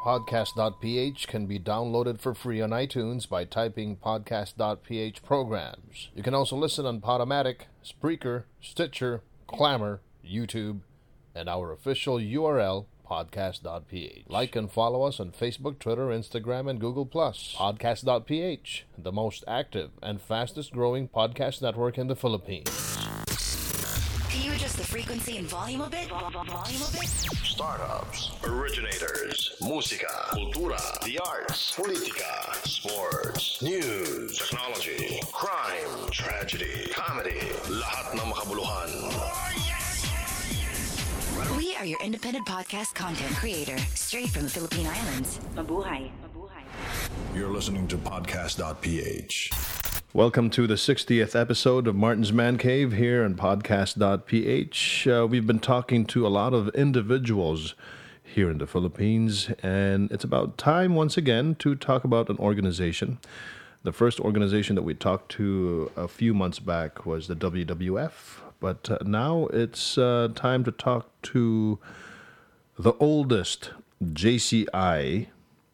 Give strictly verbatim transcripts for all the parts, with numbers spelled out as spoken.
Podcast.ph can be downloaded for free on iTunes by typing podcast.ph programs. You can also listen on Podomatic, Spreaker, Stitcher, Clamor, YouTube, and our official U R L, podcast.ph. Like and follow us on Facebook, Twitter, Instagram, and Google+. Podcast.ph, the most active and fastest growing podcast network in the Philippines. Can you adjust the frequency and volume a bit? Volume a bit? Startups, originators, musika, kultura, the arts, politika, sports, news, technology, crime, tragedy, comedy, lahat ng makabuluhan. We are your independent podcast content creator, straight from the Philippine Islands. Mabuhay. Mabuhay. You're listening to podcast.ph. Welcome to the sixtieth episode of Martin's Man Cave here on podcast.ph. Uh, we've been talking to a lot of individuals here in the Philippines, and it's about time once again to talk about an organization. The first organization that we talked to a few months back was the W W F, but uh, now it's uh, time to talk to the oldest J C I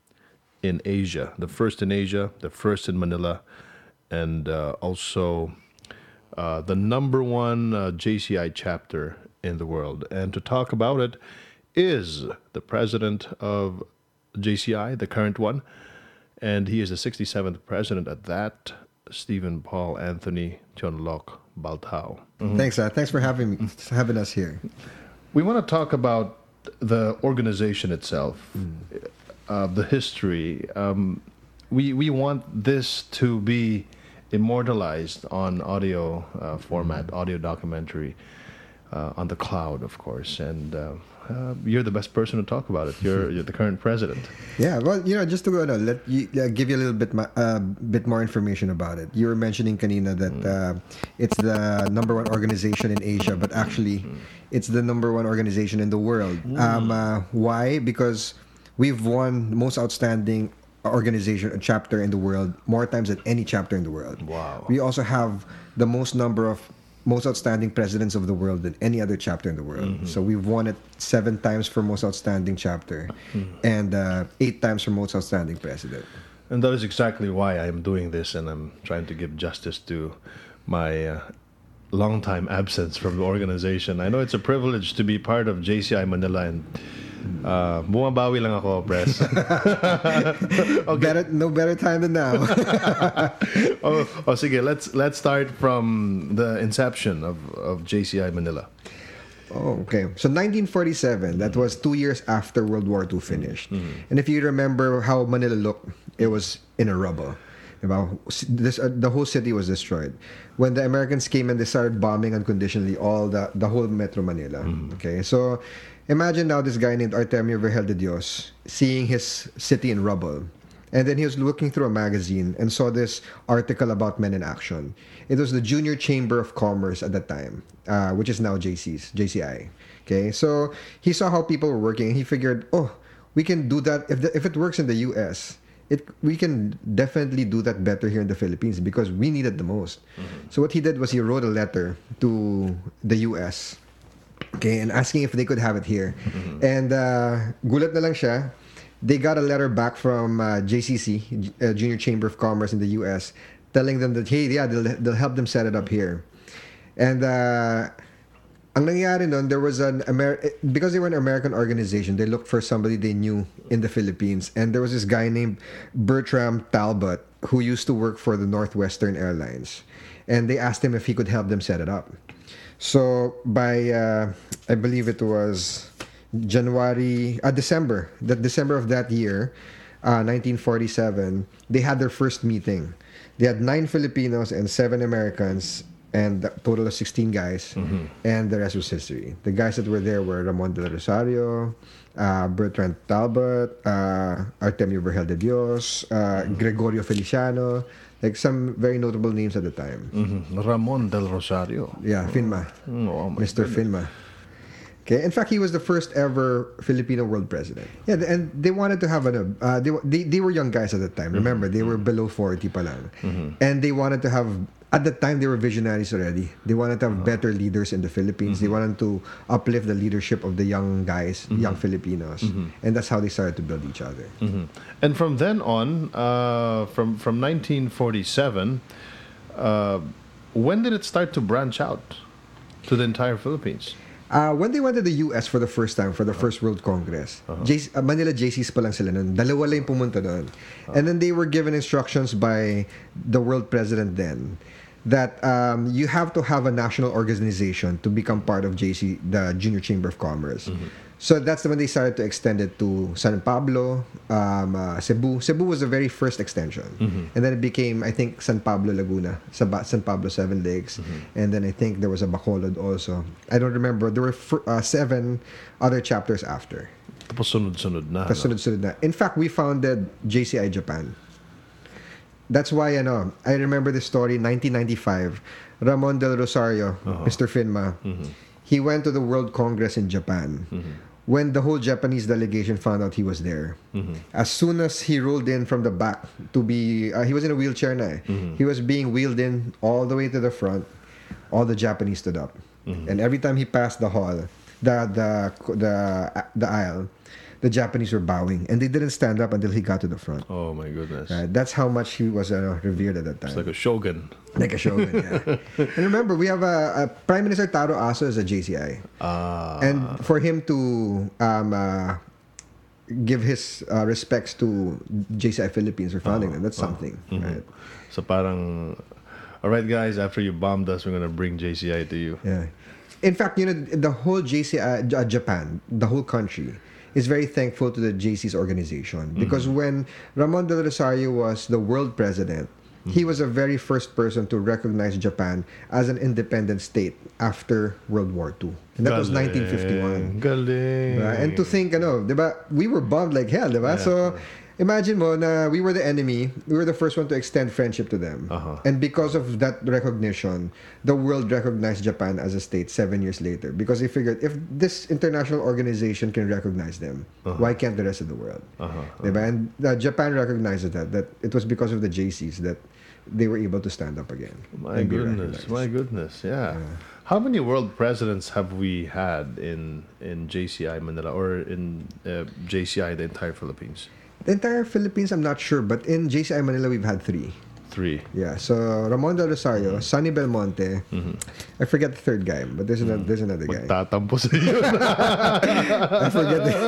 in Asia, the first in Asia, the first in Manila, and uh, also uh, the number one uh, J C I chapter in the world. And to talk about it is the president of J C I, the current one, and he is the sixty-seventh president at that, Stephen Paul Anthony Tionloc Baltao. Mm-hmm. Thanks, uh, thanks for having me, having us here. We want to talk about the organization itself, mm. uh, the history. Um, we we want this to be immortalized on audio uh, format, mm-hmm. audio documentary, uh, on the cloud, of course. And uh, uh, you're the best person to talk about it. You're you're the current president. Yeah, well, you know, just to go on, let you, uh, give you a little bit ma- uh, bit more information about it. You were mentioning kanina that mm. uh, it's the number one organization in Asia, but actually, mm. it's the number one organization in the world. Mm. Um, uh, why? Because we've won most outstanding organization, a chapter in the world, more times than any chapter in the world. Wow. We also have the most number of most outstanding presidents of the world than any other chapter in the world. Mm-hmm. So we've won it seven times for most outstanding chapter, mm-hmm. and uh, eight times for most outstanding president. And that is exactly why I'm doing this, and I'm trying to give justice to my uh, long-time absence from the organization. I know it's a privilege to be part of J C I Manila, and Uh, bumabawi lang ako, Press. Okay. Better, no better time than now. oh, oh, sige, let's let's start from the inception of, of J C I Manila. Oh, okay. So nineteen forty-seven, mm-hmm. that was two years after World War Two finished. Mm-hmm. And if you remember how Manila looked, it was in a rubble. This, uh, the whole city was destroyed. When the Americans came and they started bombing unconditionally all the, the whole Metro Manila. Mm-hmm. Okay, so imagine now this guy named Artemio Vergel de Dios seeing his city in rubble. And then he was looking through a magazine and saw this article about Men in Action. It was the Junior Chamber of Commerce at that time, uh, which is now J C's, J C I. Okay, so he saw how people were working and he figured, oh, we can do that. If, the, if it works in the U S, It, we can definitely do that better here in the Philippines because we need it the most. Mm-hmm. So what he did was he wrote a letter to the U S, okay, and asking if they could have it here. Mm-hmm. And uh, gulat na lang siya. They got a letter back from uh, J C C, uh, Junior Chamber of Commerce in the U S, telling them that, hey, yeah, they'll, they'll help them set it up here. And uh, ang nangyari nun, there was an Amer- because they were an American organization, they looked for somebody they knew in the Philippines, and there was this guy named Bertram Talbot who used to work for the Northwestern Airlines, and they asked him if he could help them set it up. So by uh, I believe it was January, uh, December, that December of that year, uh, nineteen forty-seven, they had their first meeting. They had nine Filipinos and seven Americans, and a total of sixteen guys, mm-hmm. and the rest was history. The guys that were there were Ramon de la Rosario, uh, Bertrand Talbot, uh, Artemio Vergel de Dios, uh, mm-hmm. Gregorio Feliciano, like some very notable names at the time. Mm-hmm. Ramon del Rosario. Yeah, Finma. Oh, Mister Finma. Okay, in fact, he was the first ever Filipino world president. Yeah, and they wanted to have a. Uh, they, they they were young guys at the time. Remember, mm-hmm. they were below forty pa lang, mm-hmm. and they wanted to have at the time they were visionaries already. They wanted to have better leaders in the Philippines. Mm-hmm. They wanted to uplift the leadership of the young guys, Mm-hmm. young Filipinos, and that's how they started to build each other. And from then on, uh, from from nineteen forty-seven, uh, when did it start to branch out to the entire Philippines? Uh, when they went to the U S for the first time, for the first World Congress, J C, uh, Manila J Cs pa lang sila nun. Dalawa lang yung pumunta doon. And then they were given instructions by the world president then that um, you have to have a national organization to become part of J C, the Junior Chamber of Commerce. So that's when they started to extend it to San Pablo, um, uh, Cebu. Cebu was the very first extension. And then it became, I think, San Pablo, Laguna, Saba- San Pablo, Seven Lakes. And then I think there was a Bacolod also. I don't remember. There were fr- uh, seven other chapters after. Tapos sunod-sunod na. Tapos sunod-sunod na. In fact, we founded J C I Japan. That's why, ano, I remember the story, nineteen ninety-five. Ramon Del Rosario, Mister Finma, he went to the World Congress in Japan. When the whole Japanese delegation found out he was there, as soon as he rolled in from the back to be, uh, he was in a wheelchair na eh. He was being wheeled in all the way to the front. All the Japanese stood up, and every time he passed the hall, the the the the aisle, the Japanese were bowing, and they didn't stand up until he got to the front. Oh my goodness. Uh, that's how much he was uh, revered at that time. It's like a shogun. Like a shogun, yeah. And remember, we have a, a Prime Minister Taro Aso as a J C I. Ah. And for him to um, uh, give his uh, respects to J C I Philippines for founding them, that's something, right? So parang, all right guys, after you bombed us, we're gonna bring J C I to you. Yeah. In fact, you know, the whole J C I, uh, Japan, the whole country, is very thankful to the J C's organization. Because when Ramon Del Rosario was the world president, he was the very first person to recognize Japan as an independent state after World War Two. And that was nineteen fifty-one. Galing. Right? And to think, ano, diba, we were bombed like hell, diba? Yeah. So, imagine mo na we were the enemy, we were the first one to extend friendship to them. Uh-huh. And because of that recognition, the world recognized Japan as a state seven years later. Because they figured, if this international organization can recognize them, why can't the rest of the world? Uh-huh. Diba? And uh, Japan recognized that, that it was because of the J Cs that they were able to stand up again. My and be goodness, recognized. my goodness, yeah. How many world presidents have we had in in J C I Manila or in uh, J C I the entire Philippines? The entire Philippines, I'm not sure, but in J C I Manila, we've had three. Three. Yeah, so Ramon Del Rosario, Sonny Belmonte, I forget the third guy, but there's another, there's another guy. Magtatampo sa iyo. I forget the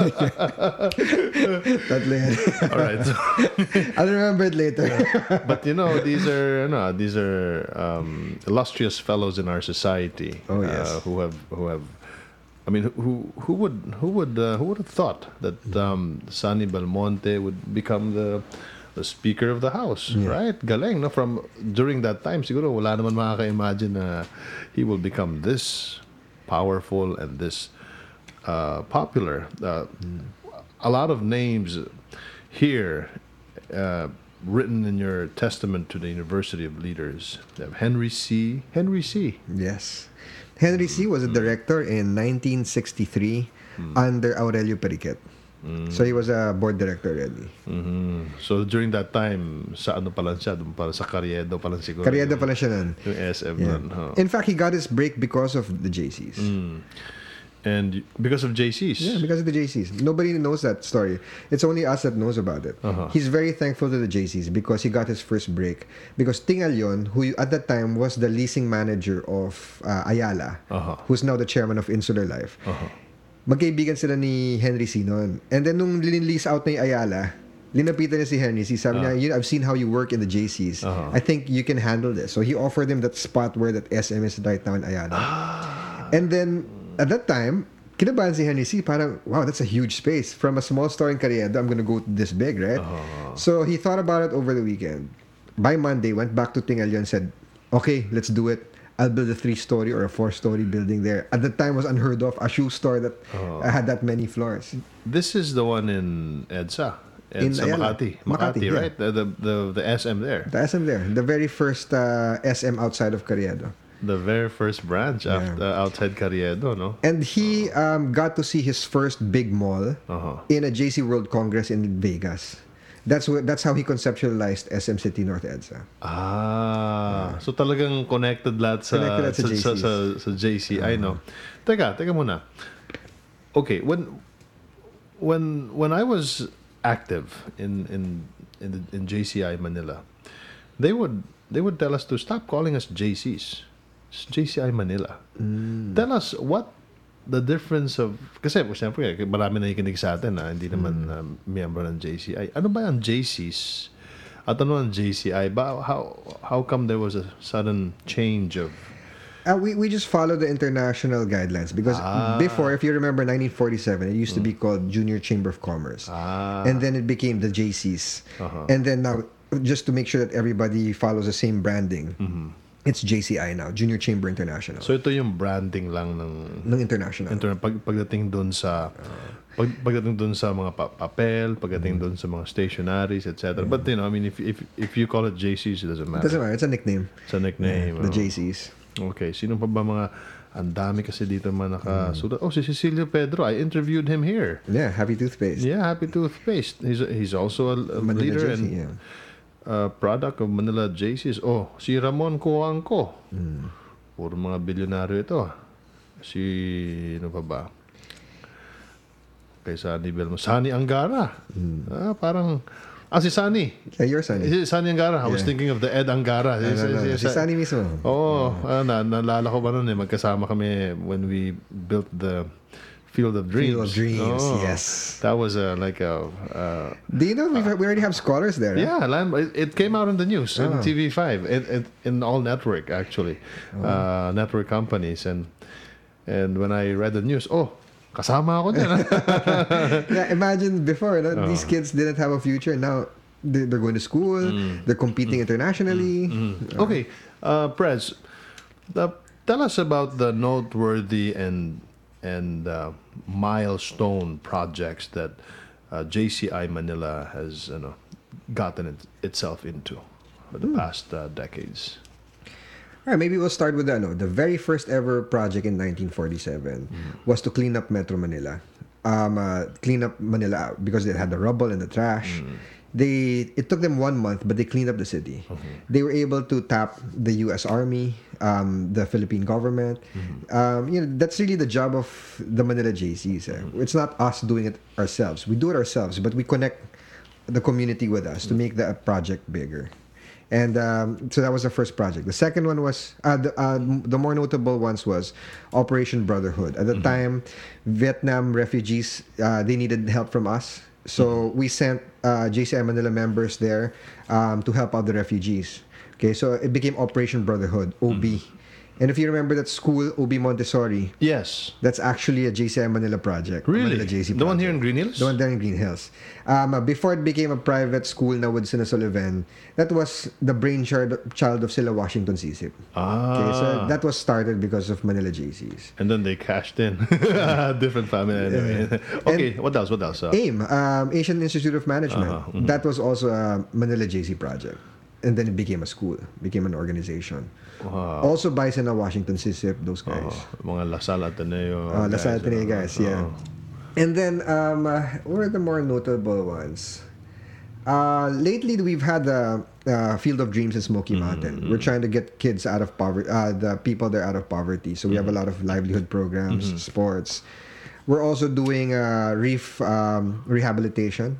Tatlo yan. All right. So, I'll remember it later. but you know, these are no, these are um, illustrious fellows in our society. Oh, yes. uh, who have who have. I mean, who who would who would uh, who would have thought that um, Sonny Belmonte would become the the Speaker of the House, right? Galing, no? From during that time, siguro wala naman makaka-imagine na he will become this powerful and this uh, popular. Uh, A lot of names here uh, written in your testament to the University of Leaders. You have Henry C. Henry C. Yes. Henry C. was a director in nineteen sixty-three under Aurelio Periquet. So he was a board director already. Mm-hmm. So during that time, sa ano pa lang siya? Doon para sa Carriedo pa lang siguro. Kariyada yung- pala siya nun. Yung S M Yeah. nun, huh? In fact, he got his break because of the J Cs. And because of J Cs. Yeah, because of the J Cs. Nobody knows that story. It's only us that knows about it. Uh-huh. He's very thankful to the J Cs because he got his first break. Because Tingalyon, who at that time was the leasing manager of uh, Ayala, Uh-huh. who's now the chairman of Insular Life, Uh-huh. magkaibigan sila ni Henry C. noon. And then nung linlease out na yung Ayala, linapitan niya si Henry C. Sabi niya, you, I've seen how you work in the J Cs. Uh-huh. I think you can handle this. So he offered him that spot where that S M is right now in Ayala. And then, at that time, kinabahan si Henry C. Parang, wow, that's a huge space. From a small store in Carriedo, I'm gonna go this big, right? So he thought about it over the weekend. By Monday, went back to Tingalyon and said, okay, let's do it. I'll build a three-story or a four-story building there. At the time, was unheard of. A shoe store that had that many floors. This is the one in EDSA. In EDSA Ayala. Makati. Makati, Makati, yeah. right? The, the, the, the S M there. The S M there. The very first uh, S M outside of Carriedo. The very first branch Yeah. after, outside Carriedo, no? And he um, got to see his first big mall Uh-huh. in a J C World Congress in Vegas. That's what that's how he conceptualized S M City North EDSA. Ah, so talagang connected lahat sa Connected lahat sa sa, sa, J Cs. sa, sa J C. I know. Teka, teka muna. Okay, when when when I was active in in in, the, in J C I Manila, they would they would tell us to stop calling us J Cs. It's J C I Manila. Tell us what the difference of, kasi siyempre marami na nakikinig sa atin na hindi naman uh, miyembro ng J C I. Ano ba ang J Cs? At ano ang J C I? Ba, how how come there was a sudden change of Uh, we, we just follow the international guidelines because Ah. before, if you remember nineteen forty-seven, it used to be called Junior Chamber of Commerce. Ah. And then it became the J Cs. Uh-huh. And then now, just to make sure that everybody follows the same branding, it's J C I now, Junior Chamber International. So ito yung branding lang ng ng international. internet pag, pagdating doon sa pag, pagdating doon sa mga pa- papel, pagdating doon sa mga stationaries, et cetera. But you know, I mean, if if if you call it J Cs, it doesn't matter. Doesn't matter. It's a nickname. It's a nickname. The oh. J Cs. Okay, sino pa ba mga ang dami kasi dito mga nakasulat. Oh, si Cecilio Pedro. I interviewed him here. Yeah, Happy Toothpaste. Yeah, Happy Toothpaste. He's he's also a, a Manila leader J C, and yeah. uh, product of Manila J Cs. Oh, si Ramon Cuangco. Puro mga bilyonaryo ito. Si, ano pa ba? Kay Sunny Belmo. Sunny Angara. Ah, parang, ah, si Sunny. Yeah, you're Sunny. Si Sunny Angara. I was Yeah. thinking of the Ed Angara. No, no, no. Si Sunny mismo. Oo. ah, na, naalala ko ba nun eh. Magkasama kami when we built the Field of Dreams. Field of Dreams, Oh, yes. That was uh, like a... Uh, Do you know we've, we already have scholars there? Huh? yeah, land, it, it came out in the news, in Oh. T V five, it, it, in all network, actually. Uh, network companies. And and when I read the news, oh, kasama ako dyan. Yeah, imagine before, no? These kids didn't have a future. Now they- they're going to school. They're competing internationally. Okay, uh, Prez, the, tell us about the noteworthy and and uh, milestone projects that uh, J C I Manila has you know, gotten it, itself into for the past uh, decades. All right, maybe we'll start with the, no, the very first ever project in nineteen forty-seven was to clean up Metro Manila. Um, uh, clean up Manila out because it had the rubble and the trash. They it took them one month, but they cleaned up the city. They were able to tap the U S Army, um, the Philippine government. Um, you know, that's really the job of the Manila J Cs. eh. It's not us doing it ourselves. We do it ourselves, but we connect the community with us to make the project bigger. And um, so that was the first project. The second one was uh, the, uh, the more notable ones was Operation Brotherhood. At the time, Vietnam refugees uh, they needed help from us, so we sent uh, J C I Manila members there um, to help out the refugees. Okay, so it became Operation Brotherhood (O B). And if you remember that school, O B Montessori, Yes. that's actually a J C I Manila project. a Really? Manila J C The one project. here in Green Hills? The one there in Green Hills. Um, uh, before it became a private school na with Sina Sullivan, that was the brainchild child of Sila Washington Sisip. Ah. Okay, so that was started because of Manila J Cs. And then they cashed in. Different family anyway. Okay, what else? What else? Uh, AIM, um, Asian Institute of Management, Uh-huh, mhm. that was also a Manila J C project. And then it became a school, became an organization. wow. Also by Sina Washington Sisip, those guys. Oh, mga Lasal Ateneo. Uh, Lasal Ateneo guys, yeah. Oh. And then, um, uh, what are the more notable ones? Uh, lately, we've had the uh, Field of Dreams in Smoky Mountain. We're trying to get kids out of poverty, uh, the people there out of poverty. So we have a lot of livelihood programs, sports. We're also doing uh, reef um, rehabilitation,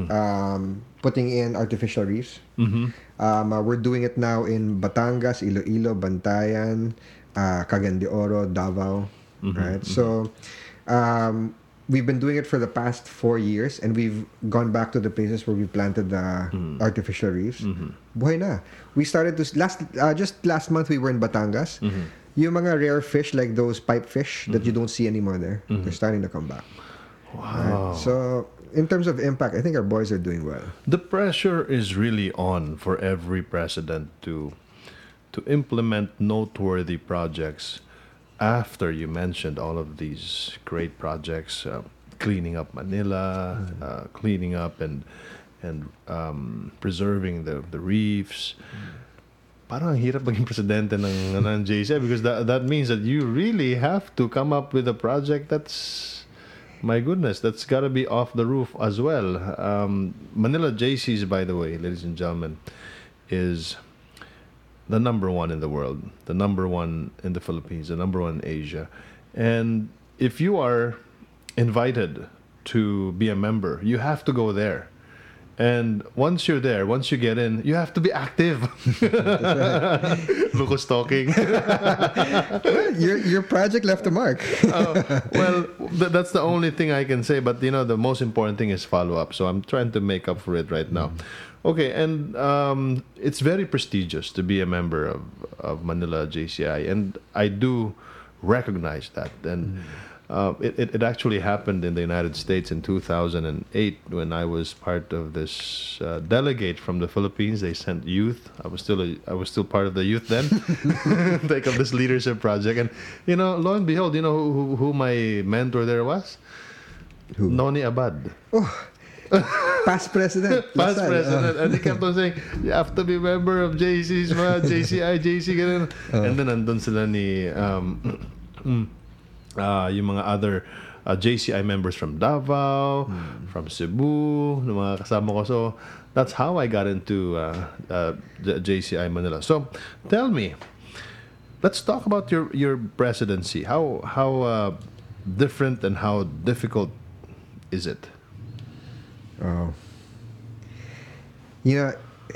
um, putting in artificial reefs. Um, uh, we're doing it now in Batangas, Iloilo, Bantayan, uh, Cagayan de Oro, Davao. Right, so um, we've been doing it for the past four years, and we've gone back to the places where we planted the artificial reefs. Buhay na. We started to last uh, just last month. We were in Batangas. Yung mga rare fish like those pipe fish that you don't see anymore there, they're starting to come back. Wow. So in terms of impact, I think our boys are doing well. The pressure is really on for every president to to implement noteworthy projects after you mentioned all of these great projects, uh, cleaning up Manila, uh, cleaning up and and um, preserving the the reefs. Parang ang hirap maging presidente ng, ng J C I because that that means that you really have to come up with a project that's My goodness, that's got to be off the roof as well. Um, Manila J Cs, by the way, ladies and gentlemen, is the number one in the world, the number one in the Philippines, the number one in Asia. And if you are invited to be a member, you have to go there. And once you're there, once you get in, you have to be active. Lucas talking. your your project left a mark. uh, well, th- that's the only thing I can say. But you know, the most important thing is follow up. So I'm trying to make up for it right now. Okay, and um, it's very prestigious to be a member of, of Manila J C I, and I do recognize that. And uh, it, it it actually happened in the United States in two thousand eight when I was part of this uh, delegate from the Philippines. They sent youth. I was still a, I was still part of the youth then. Take up this leadership project, and you know, lo and behold, you know who, who my mentor there was? Who? Noni Abad. Oh. Past president. Past Lasal. president. Uh. And he kept on saying, you have to be member of J Cs, mga J C I, J C, ganun. Uh. And then nandun sila ni, um, uh, yung mga other uh, J C I members from Davao, hmm. from Cebu, ng mga kasama ko. So, that's how I got into uh, uh, J C I Manila. So, tell me, let's talk about your, your presidency. How, how uh, different and how difficult is it? Oh. You know,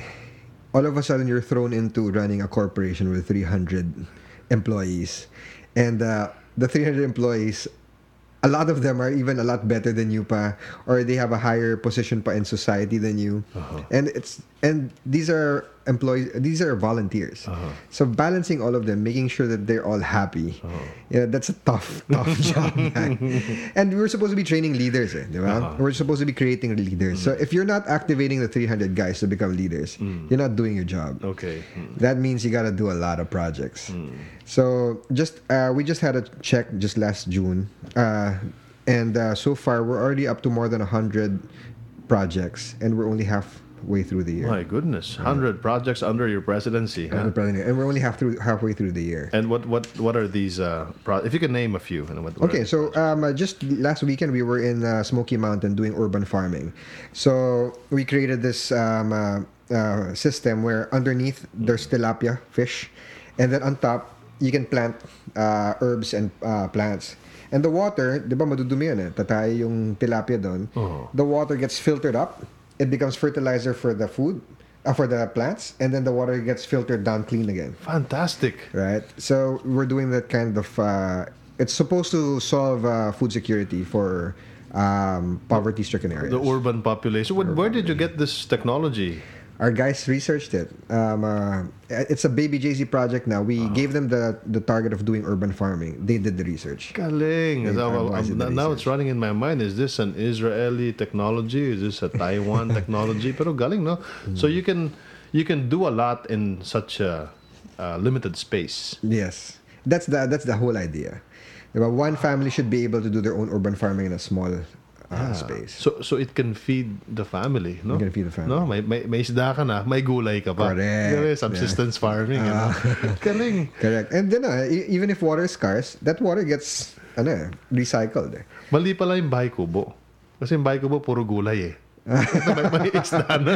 all of a sudden you're thrown into running a corporation with three hundred employees. And uh, the three hundred employees, a lot of them are even a lot better than you pa, or they have a higher position pa in society than you. Uh-huh. And it's and these are employees, these are volunteers. Uh-huh. So balancing all of them, making sure that they're all happy. Uh-huh. Yeah, that's a tough, tough job, man. And we're supposed to be training leaders, eh, di ba? Uh-huh. We're supposed to be creating leaders. Mm. So if you're not activating the three hundred guys to become leaders, mm. you're not doing your job. Okay. Mm. That means you got to do a lot of projects. Mm. So just uh, we just had a check just last June, uh, and uh, so far we're already up to more than a hundred projects, and we're only halfway through the year. My goodness, hundred projects under your presidency, huh? And we're only half through halfway through the year. And what what what are these? Uh, pro- if you can name a few. And what, what okay, so um, uh, just last weekend we were in uh, Smoky Mountain doing urban farming. So we created this um, uh, uh, system where underneath there's tilapia fish, and then on top you can plant uh, herbs and uh, plants. And the water, di ba madudumi yan eh, tatay yung tilapia doon. Uh-huh. The water gets filtered up. It becomes fertilizer for the food, uh, for the plants, and then the water gets filtered down clean again. Fantastic. Right? So we're doing that kind of, uh, it's supposed to solve uh, food security for um, poverty-stricken areas. The urban population. Urban. Where did you get this technology? Our guys researched it. Um, uh, it's a Baby J C project now. We uh-huh. gave them the, the target of doing urban farming. They did the research. Galing. They, so, um, now research. It's running in my mind. Is this an Israeli technology? Is this a Taiwan technology? Pero galing, no? Mm. So you can you can do a lot in such a uh, limited space. Yes, that's the that's the whole idea. One family should be able to do their own urban farming in a small Uh, ah, space. So so it can feed the family, no? It can feed the family. No, may may, may isda ka na, may gulay ka pa. Correct. Subsistence yeah. farming, uh, ano? Galing. Correct. And then uh, even if water is scarce, that water gets ano, recycled. Eh. Mali pala yung bahay kubo. Kasi yung bahay kubo puro gulay eh. Ito may, may isda na.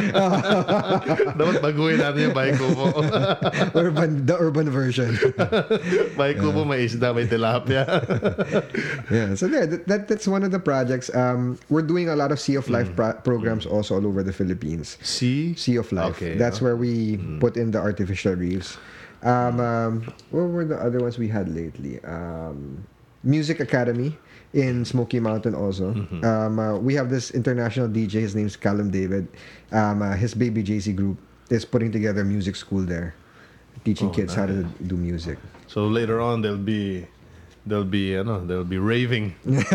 Dapat baguhin natin yung bahay kubo. urban, the urban version. Bahay kubo, yeah. May isda, may tilapia. Yeah, so there, that, that that's one of the projects. Um, we're doing a lot of Sea of Life mm. pro- programs mm. also all over the Philippines. Sea? Sea of Life. Okay, that's yeah. where we mm. put in the artificial reefs. Um, um, what were the other ones we had lately? Um, Music Academy in Smoky Mountain also. Mm-hmm. Um, uh, we have this international D J. His name's Callum David. Um, uh, his Baby J C group is putting together a music school there, teaching oh, kids nice. how to do music. So later on, they'll be they'll be you know they'll be raving.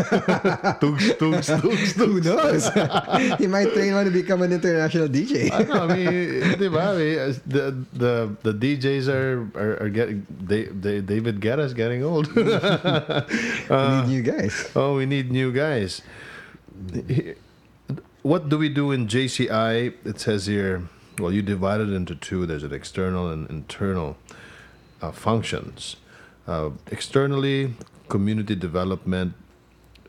Tugs, tugs, tugs, tugs. Who knows? He might train one to become an international D J. I know. I mean, diba, the the the D Js are are, are getting they, they David Guerra's getting old. uh, we need new guys. Oh, we need new guys. What do we do in J C I? It says here. Well, you divide it into two. There's an external and internal uh, functions. Uh, externally, community development,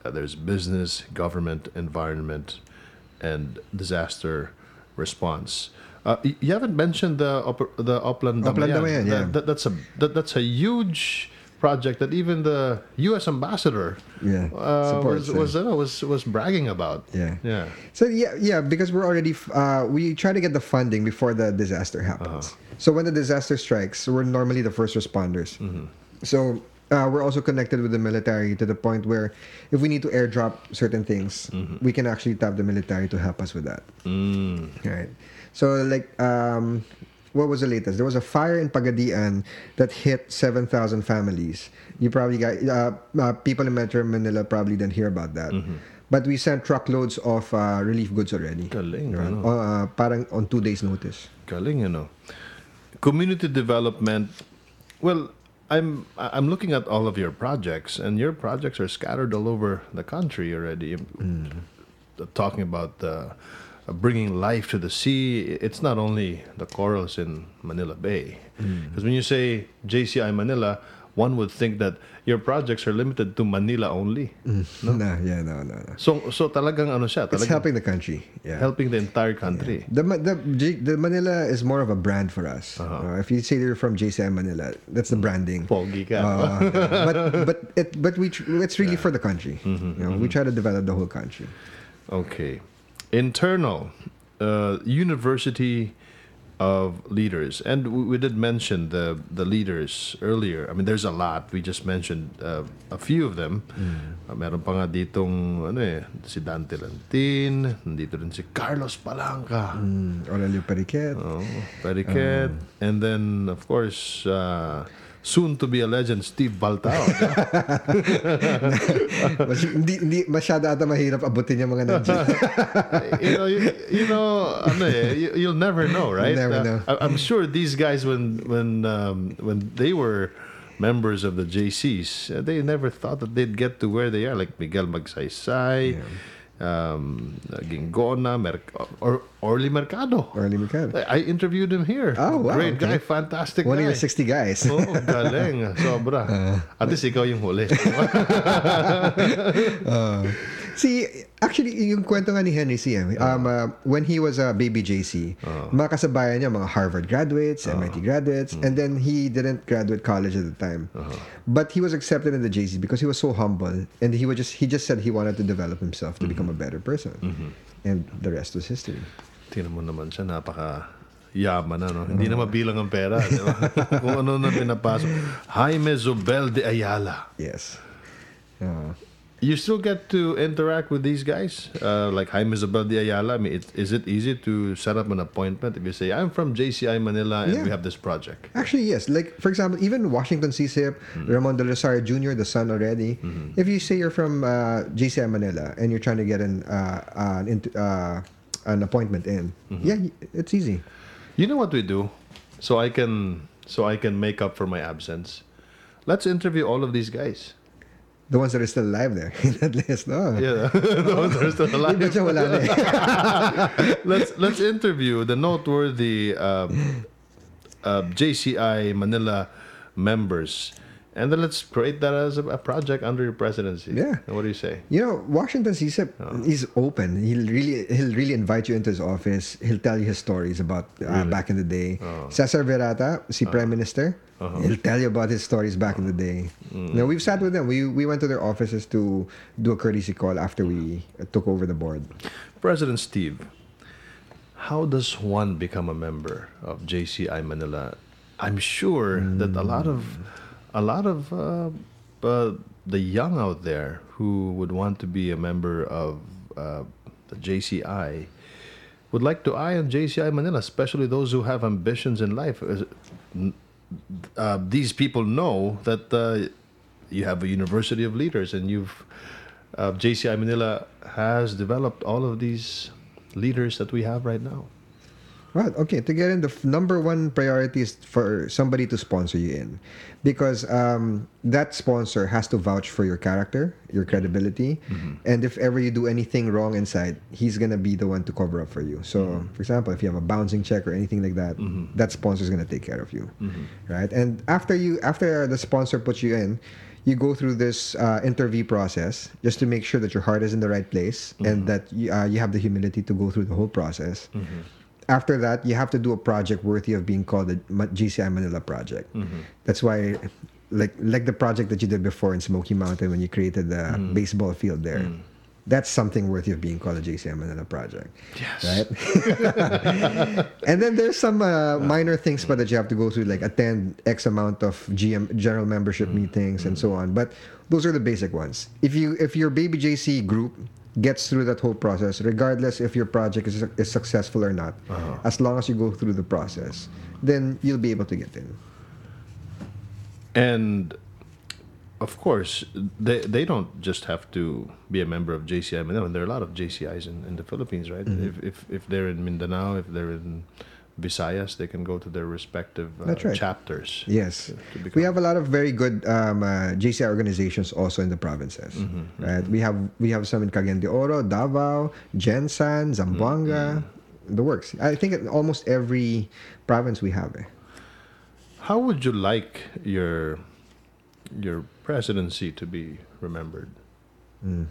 uh, there's business, government, environment, and disaster response. Uh, y- you haven't mentioned the op- the Upland Upland Damayan. Damayan, yeah. That, that, that's a that, that's a huge project that even the U S ambassador Yeah, uh, supports, was was, yeah. uh, was was bragging about. Yeah. Yeah. So yeah, yeah, because we're already f- uh, we try to get the funding before the disaster happens. So when the disaster strikes, we're normally the first responders. So uh, we're also connected with the military to the point where if we need to airdrop certain things, we can actually tap the military to help us with that. Right. So like um, what was the latest? There was a fire in Pagadian that hit seven thousand families. You probably got uh, uh, people in Metro Manila probably didn't hear about that. But we sent truckloads of uh, relief goods already. Galing, Right? ano? Uh, parang on two days notice. Galing, you know. Community development. Well, I'm I'm looking at all of your projects, and your projects are scattered all over the country already. Talking about uh, bringing life to the sea, it's not only the corals in Manila Bay. Because when you say J C I Manila, one would think that your projects are limited to Manila only. No, yeah, no, no, no. So so talagang ano siya? It's Talagang helping the country. Yeah. helping the entire country. The, Ma- the J- the Manila is more of a brand for us. Uh, if you say you're from J C I Manila, that's the branding. Pogi ka. Uh, yeah. But but it but we tr- it's really for the country. You know, we try to develop the whole country. Okay. Internal uh, university of leaders, and we, we did mention the the leaders earlier. I mean, there's a lot. We just mentioned uh, a few of them. Uh, meron pa nga ditong ano eh, si Dante Lantin, nandito rin si Carlos Palanca, Mm, Aurelio Periquet. oh, Periquet, and then of course uh, soon to be a legend, Steve Baltao. Mas, hindi, hindi masyado ata mahirap abutin yung mga nandiyan. you know, you, you know, ano eh, you, you'll never know, right? Never Uh, know. I, I'm sure these guys, when when um, when they were members of the J Cs, uh, they never thought that they'd get to where they are, like Miguel Magsaysay, um, Gingona, Merc- or Orly Mercado. Orly Mercado. I I interviewed him here. Oh, wow, Great okay. guy, fantastic One of guy. your sixty guys. Oh, galing. Sobra. At least ikaw yung huli. See, actually, yung kwento nga ni Henry C. M, um, uh, when he was a baby J C, mga kasabayan niya, mga Harvard graduates, M I T graduates, and then he didn't graduate college at the time. But he was accepted in the J C because he was so humble, and he would just he just said he wanted to develop himself to become a better person. And the rest was history. Tingnan mo naman siya, napaka yaman na, no? Hindi na mabilang ang pera, di ba? Kung ano na pinapasok. Jaime Zobel de Ayala. Yes. Uh, You still get to interact with these guys? Uh, like Jaime Zobel de Ayala? I mean, it, is it easy to set up an appointment if you say, I'm from J C I Manila and Yeah. we have this project? Actually, yes. Like, for example, even Washington C S I P, Ramon de Rosario Junior, the son already. If you say you're from uh, J C I Manila and you're trying to get an uh, an, int- uh, an appointment in, yeah, it's easy. You know what we do? So I can so I can make up for my absence. Let's interview all of these guys. The ones that are still alive there in that list, no? Yeah, those are still alive. Iba siya, wala na eh. let's let's interview the noteworthy um, uh, J C I Manila members, and then let's create that as a, a project under your presidency. Yeah. What do you say? You know, Washington C S I P, he's open. He'll really, he'll really invite you into his office. He'll tell you his stories about uh, back in the day. Cesar Verata, si Prime Minister, he'll tell you about his stories back in the day. You know, we've sat with them. We we went to their offices to do a courtesy call after we uh, took over the board. President Steve, how does one become a member of J C I Manila? I'm sure that a lot of a lot of uh, uh, the young out there who would want to be a member of uh, the J C I would like to eye on J C I Manila, especially those who have ambitions in life. Uh, these people know that uh, you have a university of leaders, and you've uh, J C I Manila has developed all of these leaders that we have right now. Right. Okay. To get in, the f- number one priority is for somebody to sponsor you in, because um, that sponsor has to vouch for your character, your credibility, and if ever you do anything wrong inside, he's gonna be the one to cover up for you. So, for example, if you have a bouncing check or anything like that, that sponsor is gonna take care of you, right? And after you, after the sponsor puts you in, you go through this uh, interview process just to make sure that your heart is in the right place mm-hmm. and that you, uh, you have the humility to go through the whole process. Mm-hmm. After that, you have to do a project worthy of being called the J C I Manila project. Mm-hmm. That's why, like like the project that you did before in Smoky Mountain when you created the mm-hmm. baseball field there. Mm. That's something worthy of being called a J C I Manila project. Yes. Right? And then there's some uh, minor things but that you have to go through, like attend X amount of G M general membership mm-hmm. meetings mm-hmm. and so on. But those are the basic ones. If you if your Baby J C group gets through that whole process, regardless if your project is, is successful or not, uh-huh. as long as you go through the process, then you'll be able to get in. And of course, they they don't just have to be a member of J C I Manila. There are a lot of J C Is in, in the Philippines, right? Mm-hmm. If, if if they're in Mindanao, if they're in Visayas, they can go to their respective uh, That's right. chapters. Yes. To, to we have a lot of very good um, uh, J C I organizations also in the provinces. Mm-hmm, right? Mm-hmm. We have we have some in Cagayan de Oro, Davao, Gensan, Zamboanga, mm-hmm. the works. I think in almost every province we have it. How would you like your your presidency to be remembered? Mm.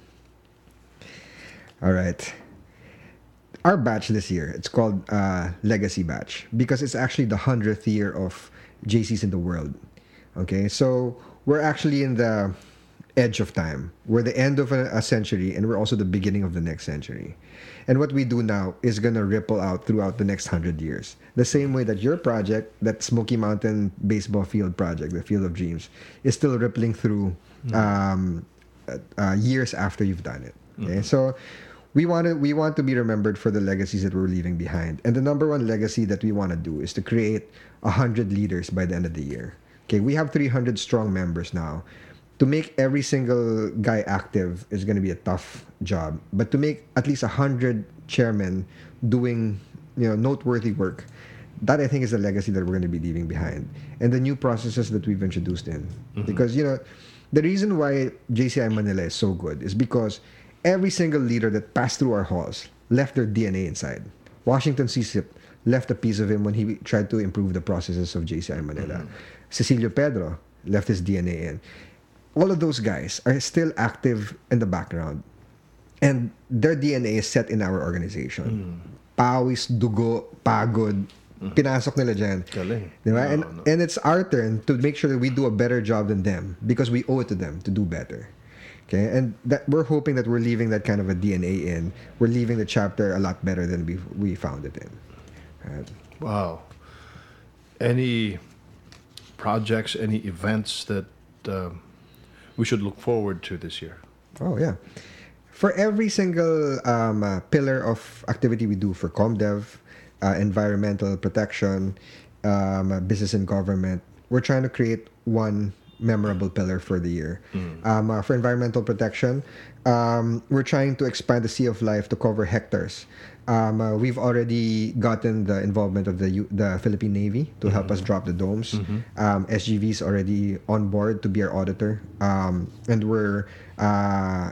All right. Our batch this year, it's called uh, Legacy Batch because it's actually the hundredth year of J Cs in the world. Okay, so we're actually in the edge of time. We're the end of a, a century and we're also the beginning of the next century. And what we do now is going to ripple out throughout the next hundred years. The same way that your project, that Smoky Mountain baseball field project, the Field of Dreams, is still rippling through mm-hmm. um, uh, years after you've done it. Okay? Mm-hmm. So we want to we want to be remembered for the legacies that we're leaving behind. And the number one legacy that we want to do is to create one hundred leaders by the end of the year. Okay, we have three hundred strong members now. To make every single guy active is going to be a tough job, but to make at least a hundred chairmen doing, you know, noteworthy work, that I think is the legacy that we're going to be leaving behind, and the new processes that we've introduced in. Mm-hmm. Because you know, the reason why J C I Manila is so good is because every single leader that passed through our halls left their D N A inside. Washington C. Sip left a piece of him when he tried to improve the processes of J C I Manila. Mm-hmm. Cecilio Pedro left his D N A in. All of those guys are still active in the background. And their D N A is set in our organization. Mm. Pawis, dugo, pagod, mm. pinasok nila dyan. Galing. Diba? No, and, no. and it's our turn to make sure that we do a better job than them because we owe it to them to do better. Okay? And that we're hoping that we're leaving that kind of a D N A in. We're leaving the chapter a lot better than we we found it in. Right? Wow. Any projects, any events that uh, we should look forward to this year? Oh, yeah. For every single um, uh, pillar of activity we do for ComDev, uh, environmental protection, um, uh, business and government, we're trying to create one memorable pillar for the year. Mm. Um, uh, for environmental protection, um, we're trying to expand the Sea of Life to cover hectares. Um, uh, we've already gotten the involvement of the U- the Philippine Navy to mm-hmm. help us drop the domes. Mm-hmm. Um, S G V is already on board to be our auditor. Um, and we're uh,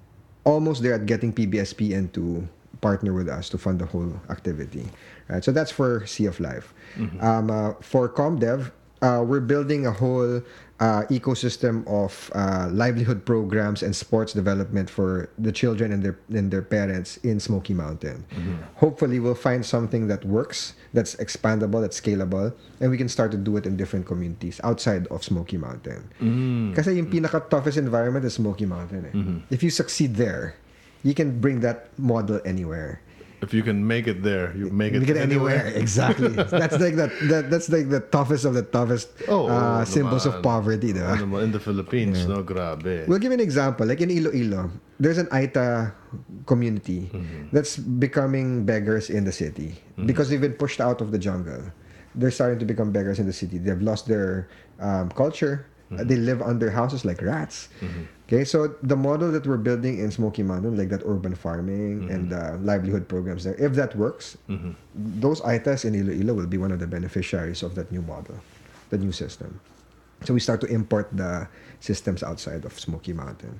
almost there at getting P B S P N to partner with us to fund the whole activity. Right? So that's for Sea of Life. Mm-hmm. Um, uh, for ComDev, uh, we're building a whole uh, ecosystem of uh, livelihood programs and sports development for the children and their and their parents in Smoky Mountain. Mm-hmm. Hopefully, we'll find something that works, that's expandable, that's scalable, and we can start to do it in different communities outside of Smoky Mountain. Mm-hmm. Kasi yung pinaka-toughest environment is Smoky Mountain. Eh. Mm-hmm. If you succeed there, you can bring that model anywhere. If you can make it there, you make it, make it anywhere. anywhere. Exactly. That's like that, that. That's like the toughest of the toughest oh, uh, oh, symbols naman. of poverty, diba? Oh, in the Philippines, yeah. no, grabe. We'll give you an example. Like in Iloilo, there's an Aita community mm-hmm. that's becoming beggars in the city mm-hmm. because they've been pushed out of the jungle. They're starting to become beggars in the city. They've lost their um, culture. Mm-hmm. They live under houses like rats. Mm-hmm. Okay, so the model that we're building in Smoky Mountain, like that urban farming mm-hmm. and uh, livelihood programs there, if that works, mm-hmm. those Aitas in Iloilo will be one of the beneficiaries of that new model, the new system. So we start to import the systems outside of Smoky Mountain.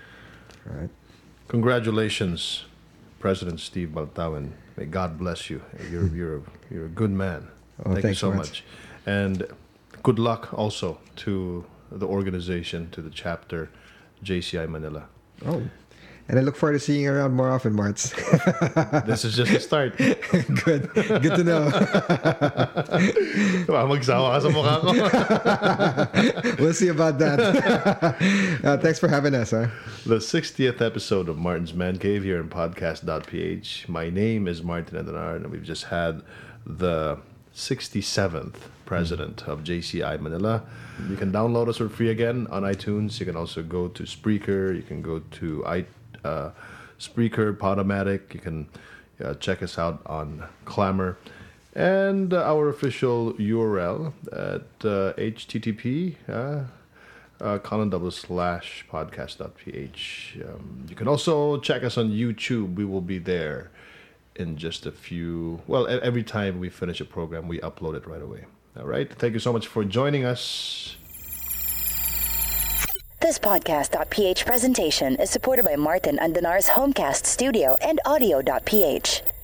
All right. Congratulations, President Steve Baltawen. May God bless you. You're you're you're a good man. Oh, Thank you so much. much, and good luck also to the organization, to the chapter, J C I Manila. Oh. And I look forward to seeing you around more often, Marts. This is just a start. Good. Good to know. Magsawa ka sa mukha ko. We'll see about that. uh, thanks for having us. Huh? The sixtieth episode of Martin's Man Cave here in podcast dot p h. My name is Martin Andanar, and we've just had the sixty-seventh president of J C I Manila. You can download us for free again on iTunes. You can also go to Spreaker. You can go to i uh, Spreaker, Podomatic. You can uh, check us out on Clamor. And uh, our official U R L at uh, H T T P uh, uh, colon double slash podcast dot p h. Um, you can also check us on YouTube. We will be there in just a few, well, every time we finish a program, we upload it right away. All right. Thank you so much for joining us. This podcast dot p h presentation is supported by Martin Andanar's Homecast Studio and audio dot p h.